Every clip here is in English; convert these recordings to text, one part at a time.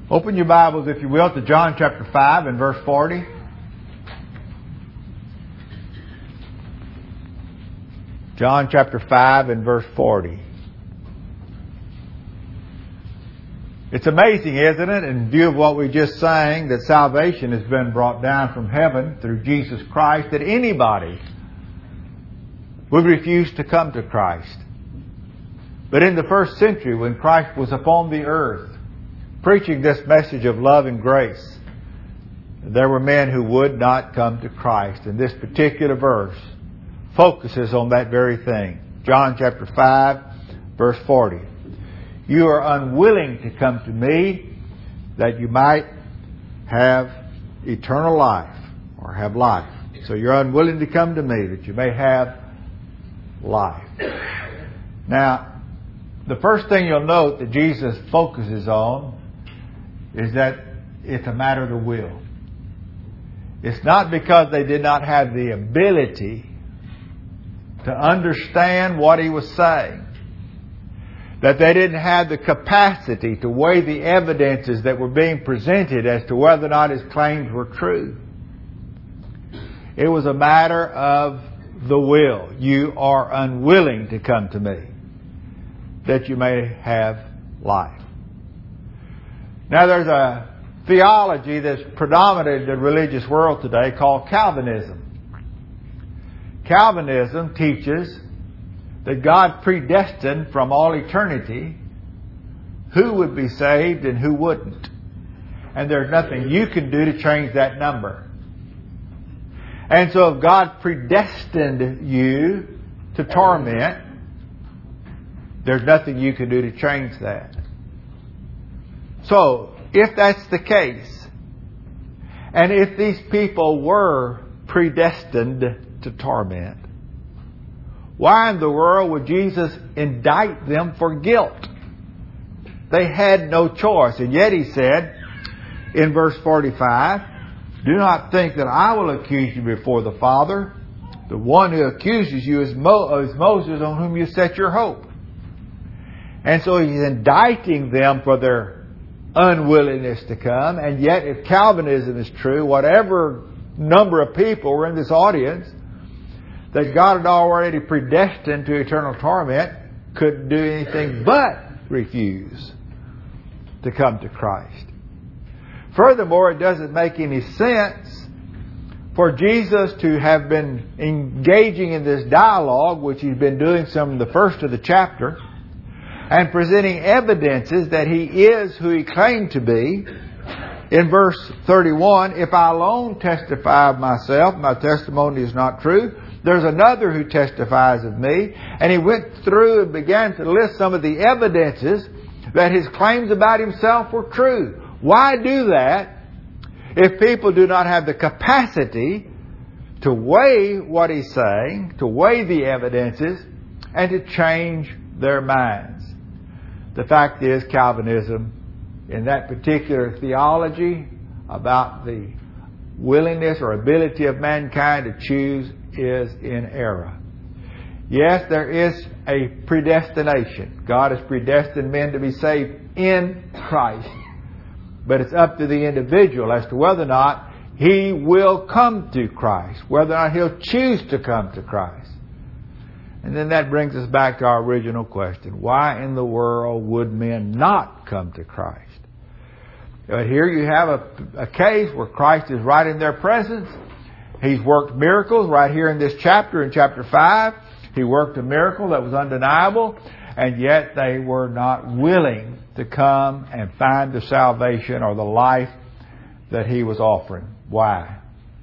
Open your Bibles, if you will, to John chapter 5 and verse 40. John chapter 5 and verse 40. It's amazing, isn't it, in view of what we just sang, that salvation has been brought down from heaven through Jesus Christ, that anybody would refuse to come to Christ. But in the first century, when Christ was upon the earth, preaching this message of love and grace, there were men who would not come to Christ. And this particular verse focuses on that very thing. John chapter 5, verse 40. You are unwilling to come to me that you might have eternal life, or have life. So you're unwilling to come to me that you may have life. Now, the first thing you'll note that Jesus focuses on is that it's a matter of the will. It's not because they did not have the ability to understand what He was saying, that they didn't have the capacity to weigh the evidences that were being presented as to whether or not His claims were true. It was a matter of the will. You are unwilling to come to me that you may have life. Now, there's a theology that's predominant in the religious world today called Calvinism. Calvinism teaches that God predestined from all eternity who would be saved and who wouldn't. And there's nothing you can do to change that number. And so if God predestined you to torment, there's nothing you can do to change that. So, if that's the case, and if these people were predestined to torment, why in the world would Jesus indict them for guilt? They had no choice. And yet He said in verse 45, do not think that I will accuse you before the Father. The one who accuses you is Moses, on whom you set your hope. And so He's indicting them for their unwillingness to come. And yet, if Calvinism is true, whatever number of people were in this audience that God had already predestined to eternal torment couldn't do anything but refuse to come to Christ. Furthermore, it doesn't make any sense for Jesus to have been engaging in this dialogue, which He's been doing from the first of the chapter, and presenting evidences that He is who He claimed to be. In verse 31, if I alone testify of myself, my testimony is not true. There's another who testifies of me. And He went through and began to list some of the evidences that His claims about Himself were true. Why do that if people do not have the capacity to weigh what He's saying, to weigh the evidences, and to change their minds? The fact is, Calvinism, in that particular theology about the willingness or ability of mankind to choose, is in error. Yes, there is a predestination. God has predestined men to be saved in Christ. But it's up to the individual as to whether or not he will come to Christ, whether or not he'll choose to come to Christ. And then that brings us back to our original question. Why in the world would men not come to Christ? But here you have a case where Christ is right in their presence. He's worked miracles right here in this chapter, in chapter 5. He worked a miracle that was undeniable, and yet they were not willing to come and find the salvation or the life that He was offering. Why?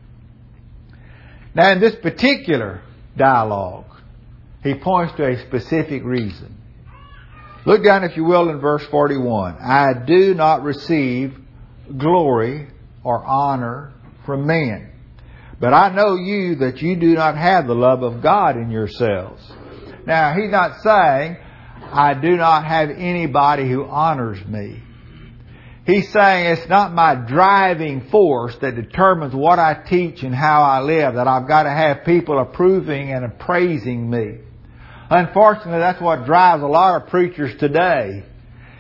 Now, in this particular dialogue, He points to a specific reason. Look down, if you will, in verse 41. I do not receive glory or honor from men, but I know you that you do not have the love of God in yourselves. Now, He's not saying, I do not have anybody who honors me. He's saying it's not my driving force that determines what I teach and how I live, that I've got to have people approving and appraising me. Unfortunately, that's what drives a lot of preachers today.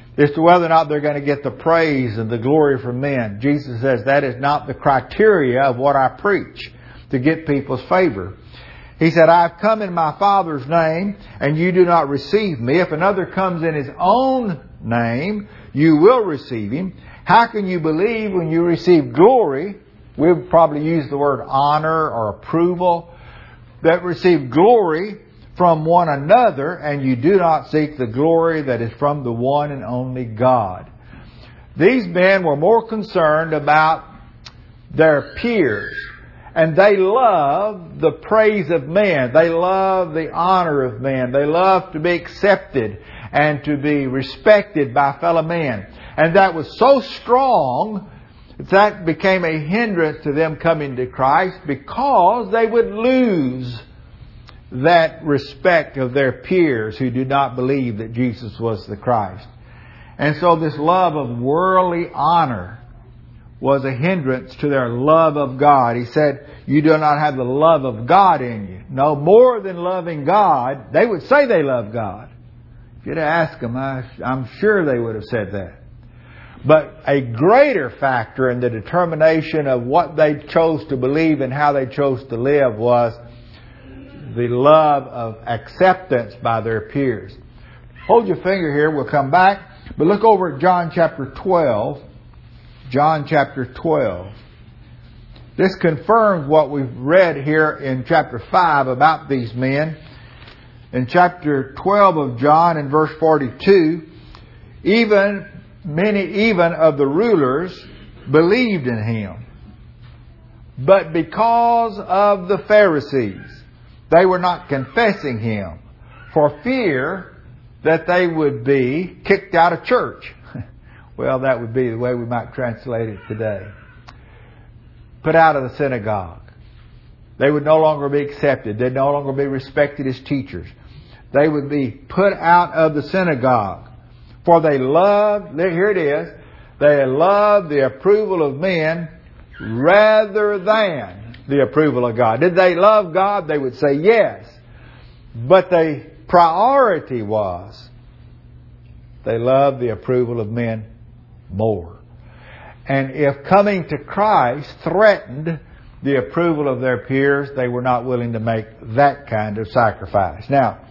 as to whether or not they're going to get the praise and the glory from men. Jesus says that is not the criteria of what I preach to get people's favor. He said, I have come in my Father's name, and you do not receive me. If another comes in his own name, you will receive him. How can you believe when you receive glory? We've probably used the word honor or approval. That receive glory from one another, and you do not seek the glory that is from the one and only God. These men were more concerned about their peers, and they loved the praise of men. They loved the honor of men. They loved to be accepted and to be respected by fellow men. And that was so strong that became a hindrance to them coming to Christ, because they would lose that respect of their peers who do not believe that Jesus was the Christ. And so this love of worldly honor was a hindrance to their love of God. He said, you do not have the love of God in you. No, more than loving God, they would say they love God. If you'd ask them, I'm sure they would have said that. But a greater factor in the determination of what they chose to believe and how they chose to live was the love of acceptance by their peers. Hold your finger here, we'll come back. But look over at John chapter 12. John chapter 12. This confirms what we've read here in chapter 5 about these men. In chapter 12 of John, in verse 42, many of the rulers believed in him. But because of the Pharisees, they were not confessing him for fear that they would be kicked out of church. Well, that would be the way we might translate it today. Put out of the synagogue. They would no longer be accepted. They'd no longer be respected as teachers. They would be put out of the synagogue. For they loved, here it is, they loved the approval of men rather than the approval of God. Did they love God? They would say yes. But the priority was they loved the approval of men more. And if coming to Christ threatened the approval of their peers, they were not willing to make that kind of sacrifice. Now,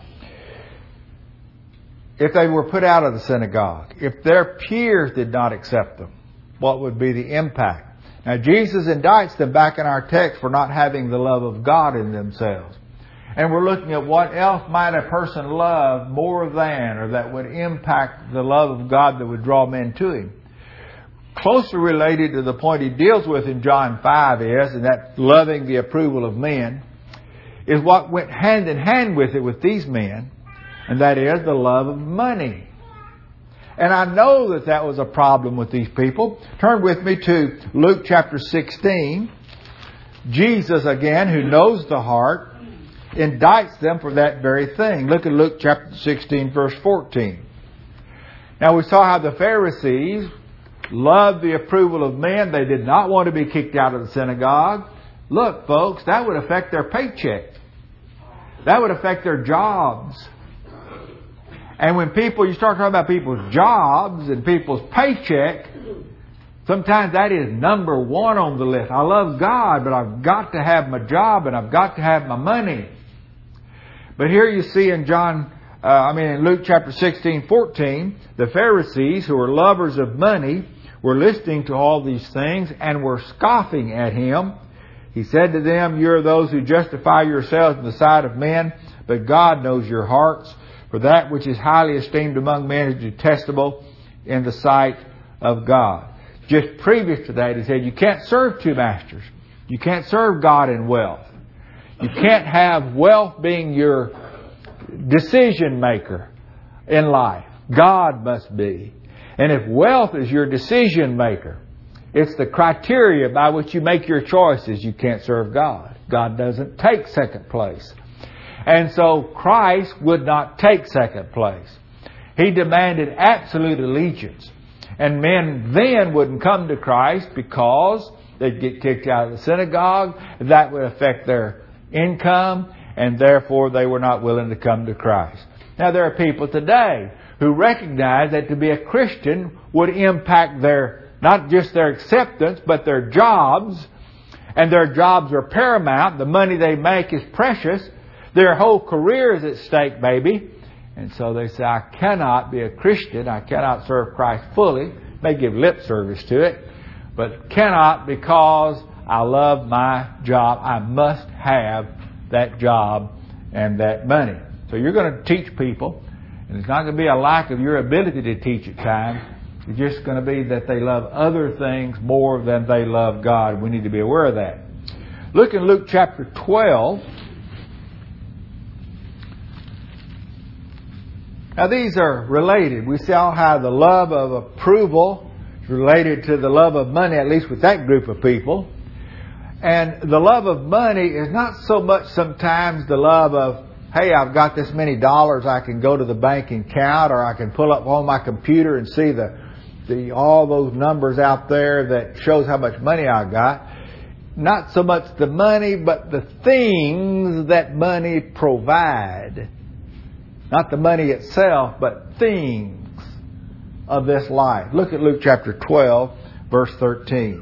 if they were put out of the synagogue, if their peers did not accept them, what would be the impact? Now, Jesus indicts them back in our text for not having the love of God in themselves. And we're looking at what else might a person love more than, or that would impact the love of God that would draw men to Him. Closely related to the point he deals with in John 5 is, and that loving the approval of men, is what went hand in hand with it with these men, and that is the love of money. And I know that that was a problem with these people. Turn with me to Luke chapter 16. Jesus, again, who knows the heart, indicts them for that very thing. Look at Luke chapter 16, verse 14. Now, we saw how the Pharisees loved the approval of men. They did not want to be kicked out of the synagogue. Look, folks, that would affect their paycheck. That would affect their jobs. And when you start talking about people's jobs and people's paycheck, sometimes that is number one on the list. I love God, but I've got to have my job and I've got to have my money. But here you see in in Luke chapter 16, 14, the Pharisees, who were lovers of money, were listening to all these things and were scoffing at Him. He said to them, "You are those who justify yourselves in the sight of men, but God knows your hearts. For that which is highly esteemed among men is detestable in the sight of God." Just previous to that, he said, you can't serve two masters. You can't serve God and wealth. You can't have wealth being your decision maker in life. God must be. And if wealth is your decision maker, it's the criteria by which you make your choices, you can't serve God. God doesn't take second place. And so Christ would not take second place. He demanded absolute allegiance. And men then wouldn't come to Christ because they'd get kicked out of the synagogue. That would affect their income, and therefore they were not willing to come to Christ. Now, there are people today who recognized that to be a Christian would impact not just their acceptance, but their jobs. And their jobs are paramount. The money they make is precious. Their whole career is at stake, maybe. And so they say, I cannot be a Christian. I cannot serve Christ fully. May give lip service to it, but cannot because I love my job. I must have that job and that money. So you're going to teach people, and it's not going to be a lack of your ability to teach at times. It's just going to be that they love other things more than they love God. We need to be aware of that. Look in Luke chapter 12. Now these are related. We saw how the love of approval is related to the love of money, at least with that group of people. And the love of money is not so much sometimes the love of, hey, I've got this many dollars, I can go to the bank and count, or I can pull up on my computer and see all those numbers out there that shows how much money I got. Not so much the money, but the things that money provide. Not the money itself, but things of this life. Look at Luke chapter 12, verse 13.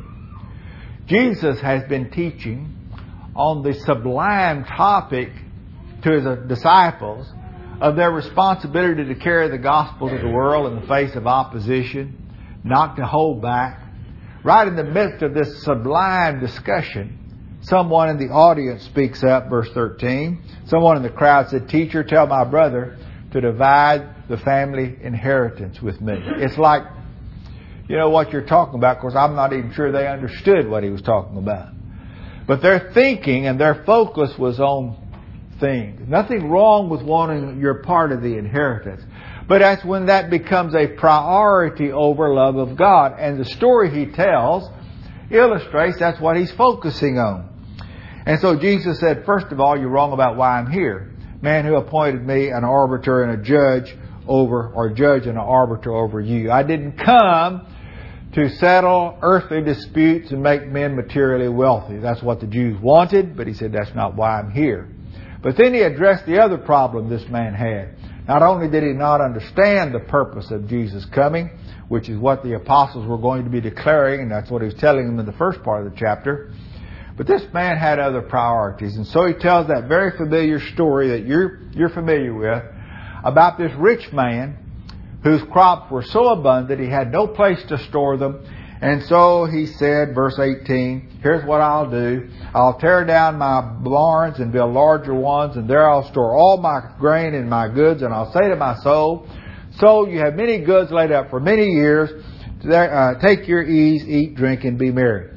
Jesus has been teaching on the sublime topic to His disciples of their responsibility to carry the gospel to the world in the face of opposition, not to hold back. Right in the midst of this sublime discussion, someone in the audience speaks up, verse 13. Someone in the crowd said, Teacher, tell my brother to divide the family inheritance with me. It's like, you know what you're talking about. Of course, I'm not even sure they understood what he was talking about. But their thinking and their focus was on things. Nothing wrong with wanting your part of the inheritance. But that's when that becomes a priority over love of God. And the story he tells illustrates that's what he's focusing on. And so Jesus said, first of all, you're wrong about why I'm here. Man who appointed me an arbiter and a judge and an arbiter over you. I didn't come to settle earthly disputes and make men materially wealthy. That's what the Jews wanted, but he said that's not why I'm here. But then he addressed the other problem this man had. Not only did he not understand the purpose of Jesus coming, which is what the apostles were going to be declaring, and that's what he was telling them in the first part of the chapter, but this man had other priorities. And so he tells that very familiar story that you're familiar with about this rich man whose crops were so abundant he had no place to store them. And so he said, verse 18, here's what I'll do. I'll tear down my barns and build larger ones, and there I'll store all my grain and my goods, and I'll say to my soul, Soul, you have many goods laid up for many years. Take your ease, eat, drink, and be merry.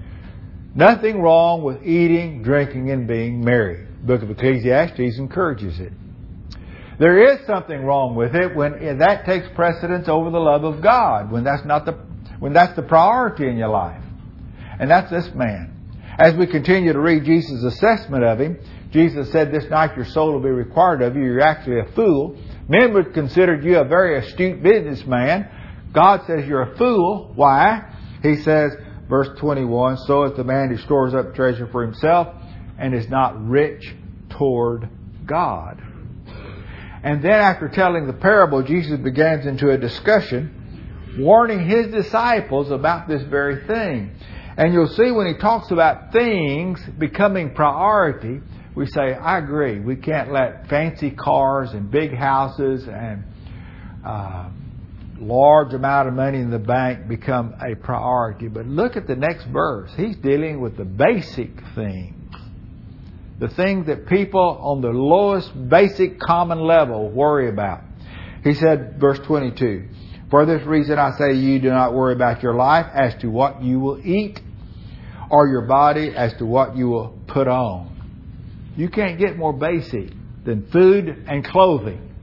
Nothing wrong with eating, drinking, and being merry. The book of Ecclesiastes encourages it. There is something wrong with it when that takes precedence over the love of God, when that's the priority in your life. And that's this man. As we continue to read Jesus' assessment of him, Jesus said, this night your soul will be required of you. You're actually a fool. Men would consider you a very astute businessman. God says you're a fool. Why? He says, verse 21, so is the man who stores up treasure for himself and is not rich toward God. And then after telling the parable, Jesus begins into a discussion warning His disciples about this very thing. And you'll see when He talks about things becoming priority, we say, I agree. We can't let fancy cars and big houses and large amount of money in the bank become a priority. But look at the next verse. He's dealing with the basic things. The things that people on the lowest basic common level worry about. He said, verse 22, For this reason I say to you, do not worry about your life as to what you will eat, or your body as to what you will put on. You can't get more basic than food and clothing.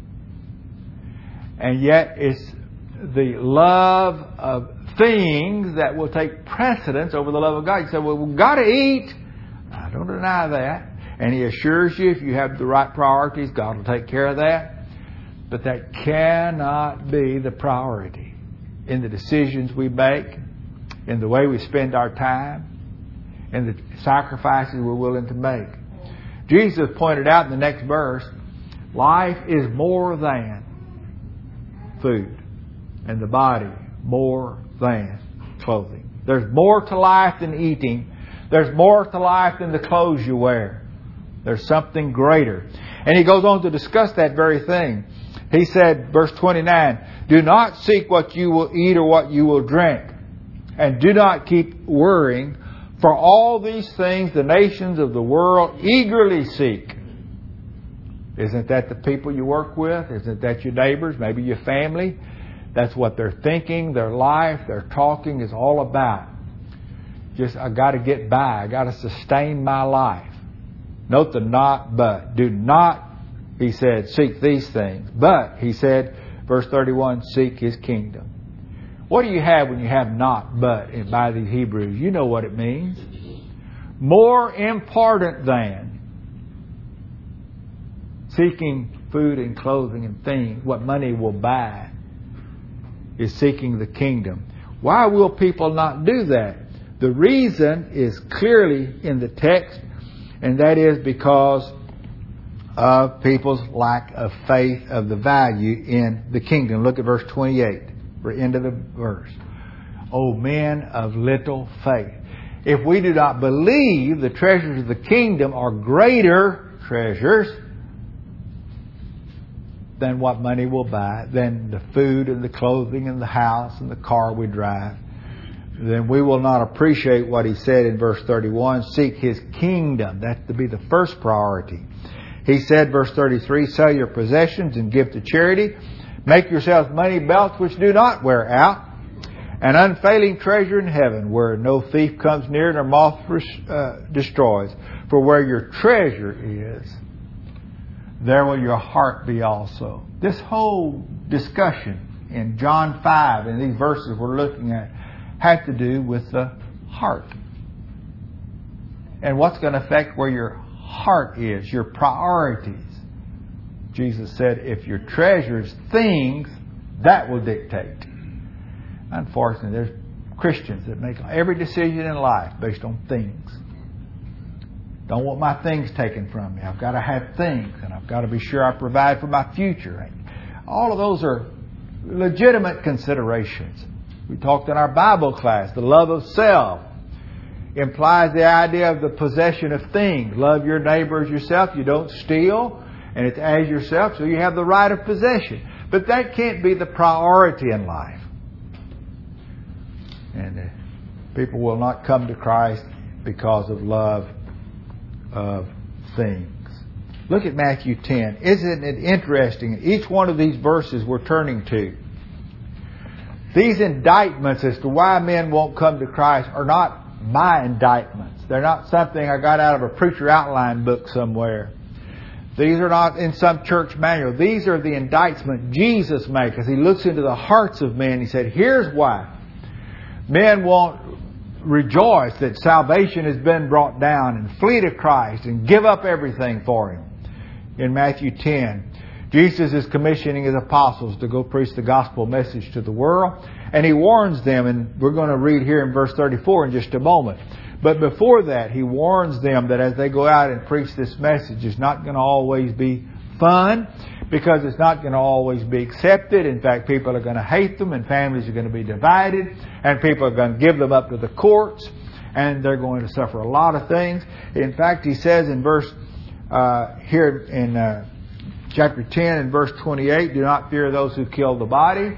And yet it's the love of things that will take precedence over the love of God. You say, well, we've got to eat. I don't deny that. And He assures you if you have the right priorities, God will take care of that. But that cannot be the priority in the decisions we make, in the way we spend our time, in the sacrifices we're willing to make. Jesus pointed out in the next verse, life is more than food, and the body more than clothing. There's more to life than eating. There's more to life than the clothes you wear. There's something greater. And he goes on to discuss that very thing. He said, verse 29, do not seek what you will eat or what you will drink. And do not keep worrying, for all these things the nations of the world eagerly seek. Isn't that the people you work with? Isn't that your neighbors? Maybe your family? That's what they're thinking, their life, their talking is all about. Just, I got to get by. I got to sustain my life. Note the not, but. Do not, he said, seek these things. But, he said, verse 31, seek His kingdom. What do you have when you have not, but by these Hebrews? You know what it means. More important than seeking food and clothing and things, what money will buy, is seeking the kingdom. Why will people not do that? The reason is clearly in the text, and that is because of people's lack of faith of the value in the kingdom. Look at verse 28. We're into the verse. O men of little faith. If we do not believe the treasures of the kingdom are greater treasures than what money will buy, than the food and the clothing and the house and the car we drive, then we will not appreciate what he said in verse 31, seek His kingdom. That's to be the first priority. He said, verse 33, sell your possessions and give to charity. Make yourselves money belts which do not wear out, an unfailing treasure in heaven, where no thief comes near nor moth destroys. For where your treasure is, there will your heart be also. This whole discussion in John 5 and these verses we're looking at have to do with the heart. And what's going to affect where your heart is, your priorities. Jesus said, if your treasure's things, that will dictate. Unfortunately, there's Christians that make every decision in life based on things. Don't want my things taken from me. I've got to have things, and I've got to be sure I provide for my future. All of those are legitimate considerations. We talked in our Bible class, the love of self implies the idea of the possession of things. Love your neighbor as yourself. You don't steal, and it's as yourself, so you have the right of possession. But that can't be the priority in life. And people will not come to Christ because of love of things. Look at Matthew 10. Isn't it interesting? Each one of these verses we're turning to, these indictments as to why men won't come to Christ are not my indictments. They're not something I got out of a preacher outline book somewhere. These are not in some church manual. These are the indictments Jesus makes as He looks into the hearts of men. He said, here's why men won't rejoice that salvation has been brought down and flee to Christ and give up everything for Him. In Matthew 10, Jesus is commissioning His apostles to go preach the gospel message to the world. And He warns them, and we're going to read here in verse 34 in just a moment. But before that, He warns them that as they go out and preach this message, it's not going to always be fun, because it's not going to always be accepted. In fact, people are going to hate them, and families are going to be divided, and people are going to give them up to the courts, and they're going to suffer a lot of things. In fact, He says in verse here in chapter 10 and verse 28, do not fear those who kill the body.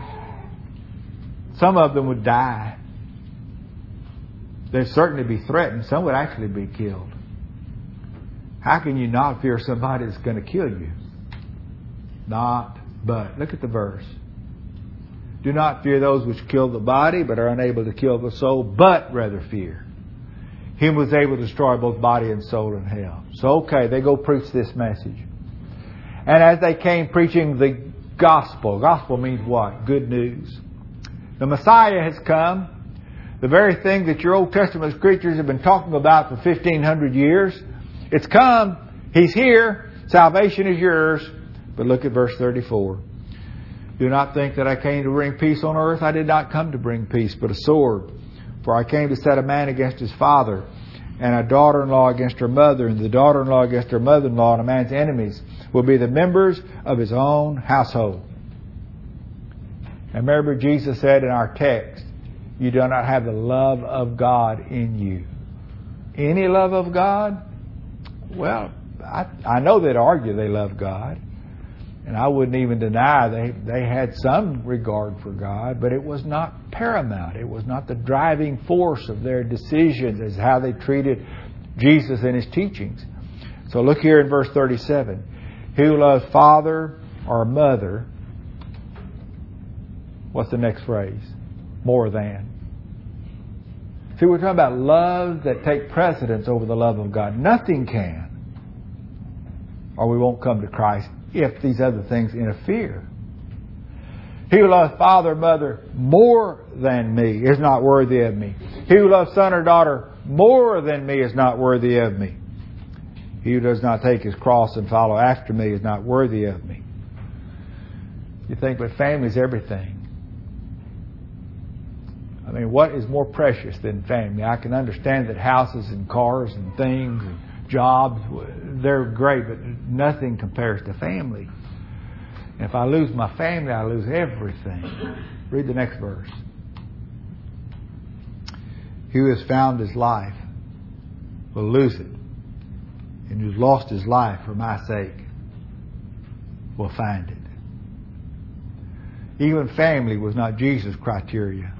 Some of them would die. They'd certainly be threatened. Some would actually be killed. How can you not fear somebody that's going to kill you? Not, but. Look at the verse. Do not fear those which kill the body, but are unable to kill the soul, but rather fear Him who is able to destroy both body and soul in hell. So, okay, they go preach this message. And as they came preaching the gospel, gospel means what? Good news. The Messiah has come. The very thing that your Old Testament creatures have been talking about for 1,500 years. It's come. He's here. Salvation is yours. But look at verse 34. Do not think that I came to bring peace on earth. I did not come to bring peace, but a sword. For I came to set a man against his father, and a daughter-in-law against her mother, and the daughter-in-law against her mother-in-law, and a man's enemies will be the members of his own household. And remember, Jesus said in our text, you do not have the love of God in you. Any love of God? Well, I know they'd argue they love God. And I wouldn't even deny they had some regard for God, but it was not paramount. It was not the driving force of their decisions as how they treated Jesus and His teachings. So look here in verse 37. He who loves father or mother, what's the next phrase? More than. See, we're talking about love that take precedence over the love of God. Nothing can, or we won't come to Christ if these other things interfere. He who loves father or mother more than me is not worthy of me. He who loves son or daughter more than me is not worthy of me. He who does not take his cross and follow after me is not worthy of me. You think, but family is everything. I mean, what is more precious than family? I can understand that houses and cars and things and jobs, they're great, but nothing compares to family. And if I lose my family, I lose everything. Read the next verse. He who has found his life will lose it. And who's lost his life for my sake will find it. Even family was not Jesus' criteria.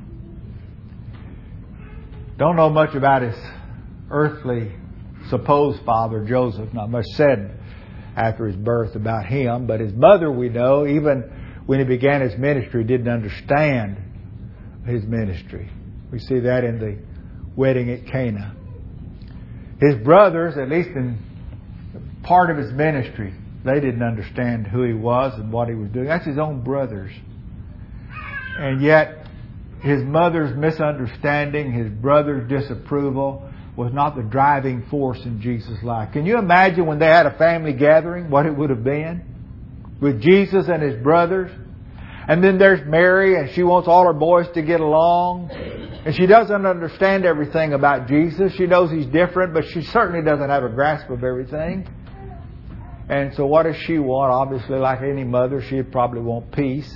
Don't know much about his earthly supposed father, Joseph. Not much said after his birth about him. But his mother, we know, even when he began his ministry, didn't understand his ministry. We see that in the wedding at Cana. His brothers, at least in part of his ministry, they didn't understand who he was and what he was doing. That's his own brothers. And yet, his mother's misunderstanding, his brother's disapproval was not the driving force in Jesus' life. Can you imagine when they had a family gathering, what it would have been? With Jesus and his brothers. And then there's Mary, and she wants all her boys to get along. And she doesn't understand everything about Jesus. She knows He's different, but she certainly doesn't have a grasp of everything. And so what does she want? Obviously, like any mother, she'd probably want peace.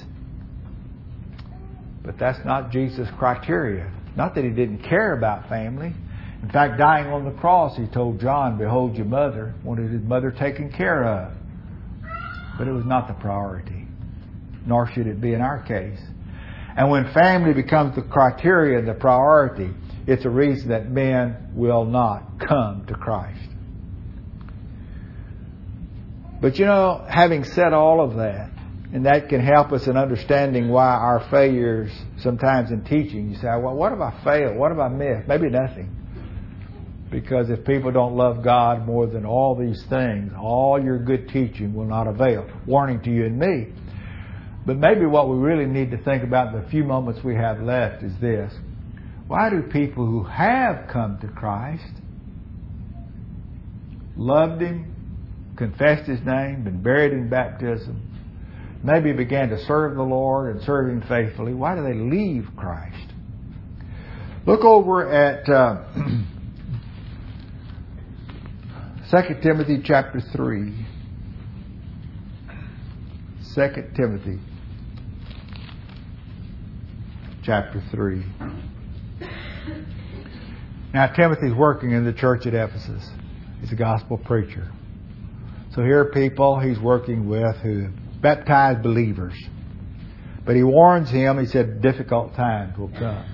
But that's not Jesus' criteria. Not that He didn't care about family. In fact, dying on the cross, He told John, behold your mother, wanted his mother taken care of. But it was not the priority. Nor should it be in our case. And when family becomes the criteria, the priority, it's a reason that men will not come to Christ. But you know, having said all of that, and that can help us in understanding why our failures sometimes in teaching. You say, well, what have I failed? What have I missed? Maybe nothing. Because if people don't love God more than all these things, all your good teaching will not avail. Warning to you and me. But maybe what we really need to think about in the few moments we have left is this. Why do people who have come to Christ, loved Him, confessed His name, been buried in baptism, maybe began to serve the Lord and serve Him faithfully, why do they leave Christ? Look over at 2 Timothy chapter 3. 2 Timothy chapter 3. Now Timothy's working in the church at Ephesus. He's a gospel preacher. So here are people he's working with who baptized believers. But he warns him, he said, difficult times will come.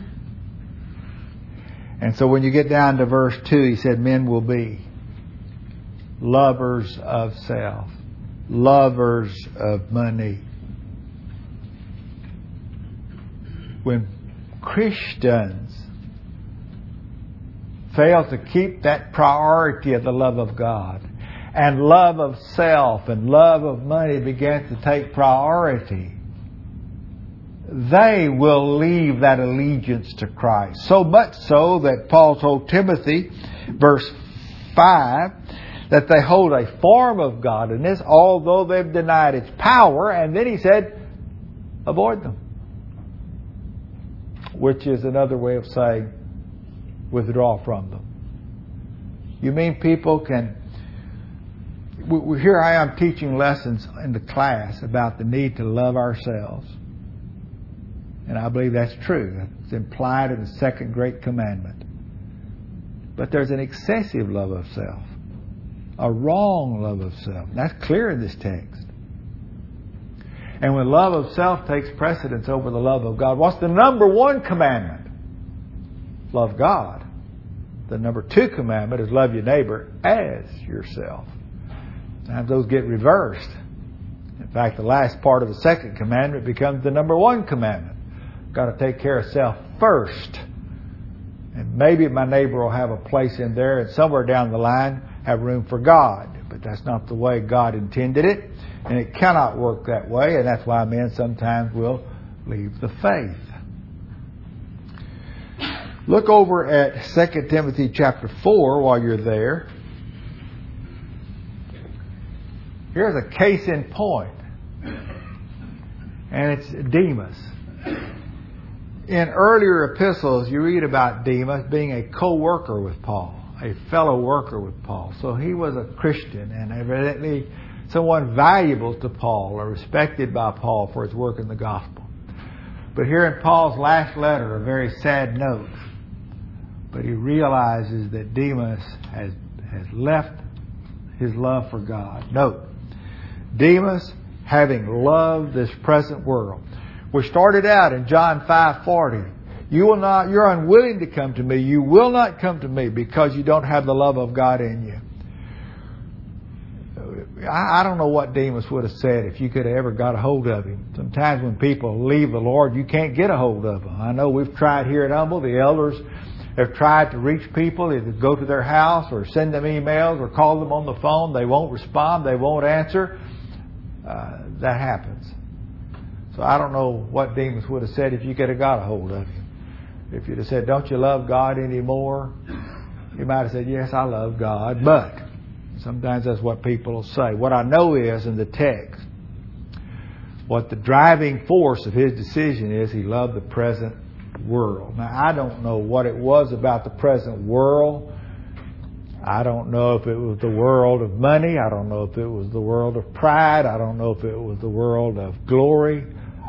And so when you get down to verse 2, he said, men will be lovers of self, lovers of money. When Christians fail to keep that priority of the love of God, and love of self and love of money begins to take priority, they will leave that allegiance to Christ. So much so that Paul told Timothy, verse 5, that they hold a form of godliness, although they've denied its power. And then he said, avoid them. Which is another way of saying, withdraw from them. You mean people can... Here I am teaching lessons in the class about the need to love ourselves. And I believe that's true. It's implied in the second great commandment. But there's an excessive love of self. A wrong love of self. That's clear in this text. And when love of self takes precedence over the love of God, what's the number one commandment? Love God. The number two commandment is love your neighbor as yourself. Sometimes those get reversed. In fact, the last part of the second commandment becomes the number one commandment. Got to take care of self first. And maybe my neighbor will have a place in there, and somewhere down the line have room for God. But that's not the way God intended it. And it cannot work that way. And that's why men sometimes will leave the faith. Look over at 2 Timothy chapter 4 while you're there. Here's a case in point. And it's Demas. In earlier epistles, you read about Demas being a co-worker with Paul, a fellow worker with Paul. So he was a Christian and evidently someone valuable to Paul or respected by Paul for his work in the gospel. But here in Paul's last letter, a very sad note. But he realizes that Demas has left his love for God. Note, Demas, having loved this present world. We started out in John 5:40. You're unwilling to come to me. You will not come to me because you don't have the love of God in you. I don't know what Demas would have said if you could have ever got a hold of him. Sometimes when people leave the Lord, you can't get a hold of them. I know we've tried here at Humble. The elders have tried to reach people, either go to their house or send them emails or call them on the phone. They won't respond. They won't answer. That happens. So I don't know what Demas would have said if you could have got a hold of him. If you'd have said, don't you love God anymore? He might have said, yes, I love God. But sometimes that's what people will say. What I know is in the text, what the driving force of his decision is, he loved the present world. Now, I don't know what it was about the present world. I don't know if it was the world of money. I don't know if it was the world of pride. I don't know if it was the world of glory.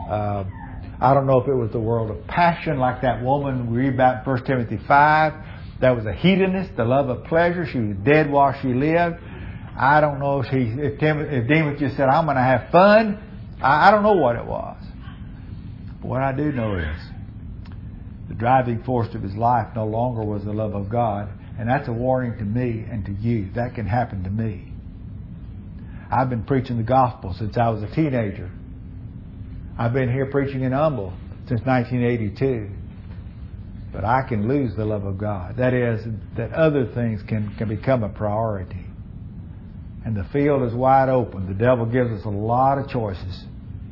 I don't know if it was the world of passion, like that woman we read about in 1 Timothy 5. That was a hedonist, the love of pleasure. She was dead while she lived. I don't know if Demas just said, I'm going to have fun. I don't know what it was. But what I do know is the driving force of his life no longer was the love of God. And that's a warning to me and to you. That can happen to me. I've been preaching the gospel since I was a teenager. I've been here preaching in Humble since 1982. But I can lose the love of God. That is, that other things can become a priority. And the field is wide open. The devil gives us a lot of choices.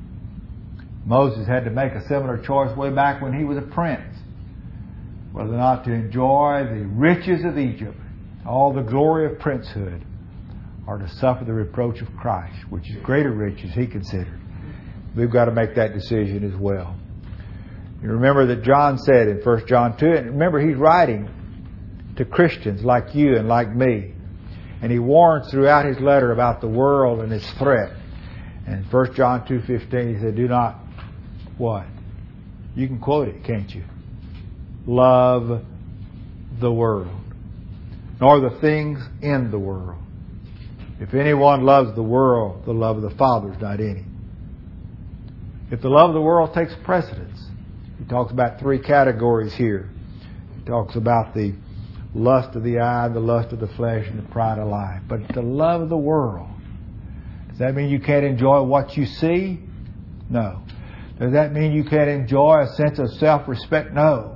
Moses had to make a similar choice way back when he was a prince. Whether or not to enjoy the riches of Egypt, all the glory of princehood, or to suffer the reproach of Christ, which is greater riches he considered. We've got to make that decision as well. You remember that John said in 1 John 2, and remember he's writing to Christians like you and like me. And he warns throughout his letter about the world and its threat. And in 1 John 2:15 he said, do not, what? You can quote it, can't you? Love the world, nor the things in the world. If anyone loves the world, the love of the Father is not in him. If the love of the world takes precedence, he talks about three categories here. He talks about the lust of the eye, the lust of the flesh, and the pride of life. But the love of the world, does that mean you can't enjoy what you see? No. Does that mean you can't enjoy a sense of self-respect? No.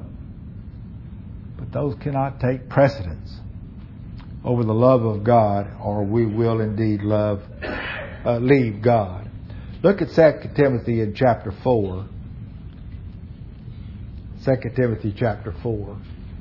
But those cannot take precedence over the love of God, or we will indeed leave God. Look at 2 Timothy in chapter 4. 2 Timothy chapter 4.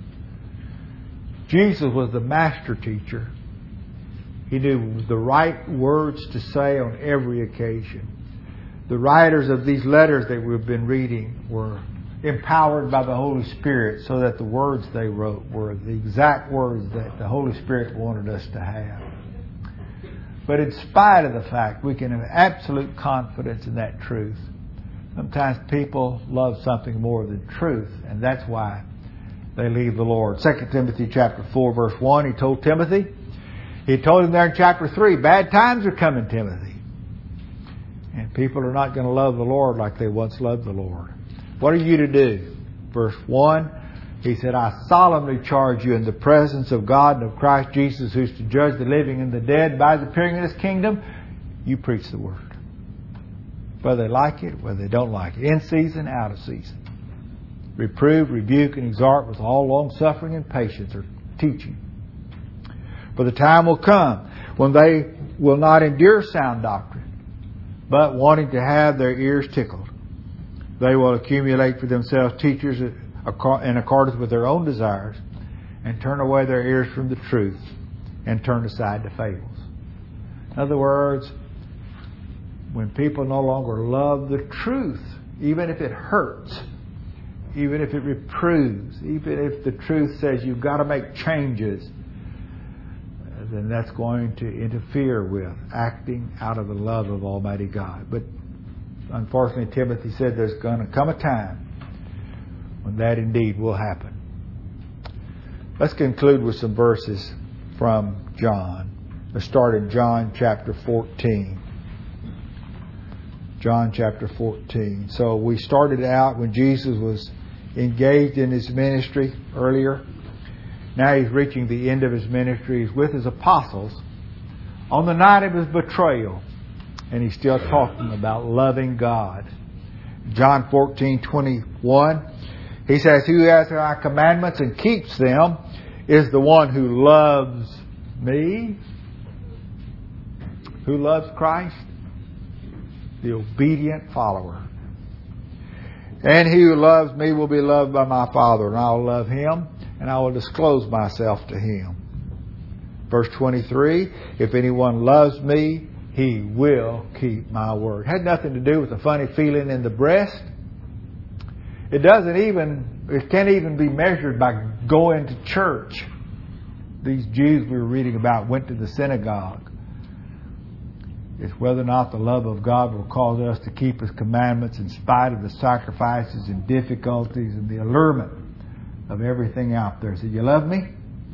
Jesus was the master teacher. He knew the right words to say on every occasion. The writers of these letters that we've been reading were empowered by the Holy Spirit so that the words they wrote were the exact words that the Holy Spirit wanted us to have. But in spite of the fact we can have absolute confidence in that truth, Sometimes people love something more than truth, and that's why they leave the Lord. 2 Timothy chapter 4, verse 1, he told Timothy, he told him there in chapter 3, bad times are coming, Timothy. And people are not going to love the Lord like they once loved the Lord. What are you to do? Verse 1, he said, I solemnly charge you in the presence of God and of Christ Jesus, who's to judge the living and the dead by the appearing of His kingdom, you preach the Word. Whether they like it, whether they don't like it. In season, out of season. Reprove, rebuke, and exhort with all long-suffering and patience, or teaching. For the time will come when they will not endure sound doctrine, but wanting to have their ears tickled, they will accumulate for themselves teachers in accordance with their own desires, and turn away their ears from the truth, and turn aside to fables. In other words, when people no longer love the truth, even if it hurts, even if it reproves, even if the truth says you've got to make changes, then that's going to interfere with acting out of the love of Almighty God. But unfortunately, Timothy said there's going to come a time when that indeed will happen. Let's conclude with some verses from John. Let's start in John chapter 14. John chapter 14. So we started out when Jesus was engaged in His ministry earlier. Now He's reaching the end of His ministry. He's with His apostles on the night of His betrayal. And He's still talking about loving God. John 14:21. He says, who has my commandments and keeps them is the one who loves me. Who loves Christ? The obedient follower. And he who loves me will be loved by my Father, and I will love him, and I will disclose myself to him. Verse 23, if anyone loves me, he will keep my word. It had nothing to do with a funny feeling in the breast. It can't even be measured by going to church. These Jews we were reading about went to the synagogue. It's whether or not the love of God will cause us to keep His commandments in spite of the sacrifices and difficulties and the allurement of everything out there. So, you love me?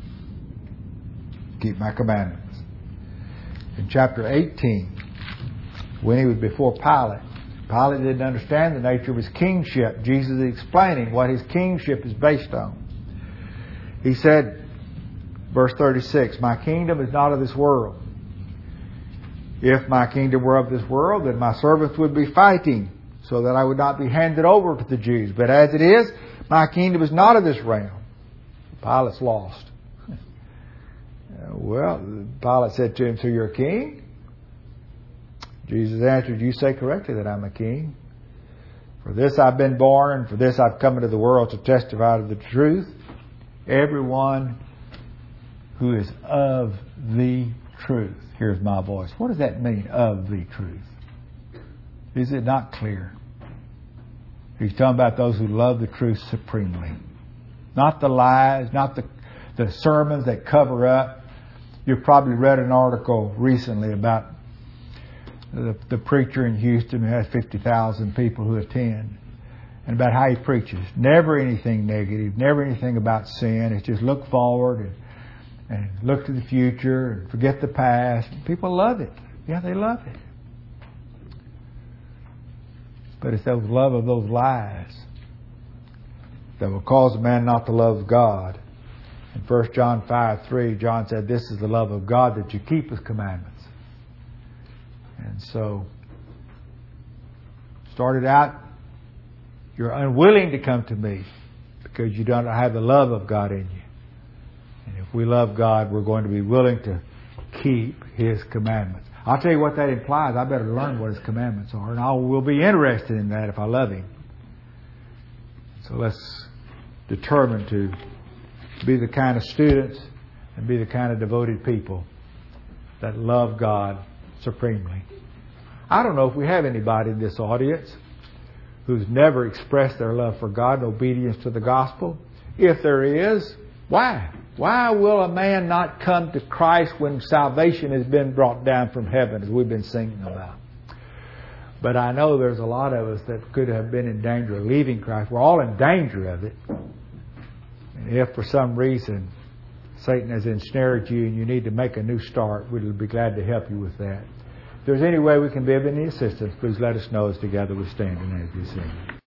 Keep my commandments. In chapter 18, when He was before Pilate, Pilate didn't understand the nature of His kingship. Jesus is explaining what His kingship is based on. He said, verse 36, my kingdom is not of this world. If my kingdom were of this world, then my servants would be fighting, so that I would not be handed over to the Jews. But as it is, my kingdom is not of this realm. Pilate's lost. Well, Pilate said to him, so you're a king? Jesus answered, you say correctly that I'm a king. For this I've been born, and for this I've come into the world to testify to the truth. Everyone who is of the truth hears my voice. What does that mean, of the truth? Is it not clear? He's talking about those who love the truth supremely. Not the lies, not the sermons that cover up. You've probably read an article recently about the preacher in Houston who has 50,000 people who attend, and about how he preaches. Never anything negative, never anything about sin. It's just look forward and look to the future and forget the past. People love it. Yeah, they love it. But it's those love of those lies that will cause a man not to love God. In 1 John 5:3, John said, this is the love of God, that you keep His commandments. And so, started out, you're unwilling to come to me because you don't have the love of God in you. And if we love God, we're going to be willing to keep His commandments. I'll tell you what that implies. I better learn what His commandments are, and I will be interested in that if I love Him. So let's determine to be the kind of students and be the kind of devoted people that love God supremely. I don't know if we have anybody in this audience who's never expressed their love for God and obedience to the gospel. If there is, why? Why will a man not come to Christ when salvation has been brought down from heaven, as we've been singing about? But I know there's a lot of us that could have been in danger of leaving Christ. We're all in danger of it. And if for some reason Satan has ensnared you and you need to make a new start, we'll be glad to help you with that. If there's any way we can be of any assistance, please let us know as together we stand and as we sing.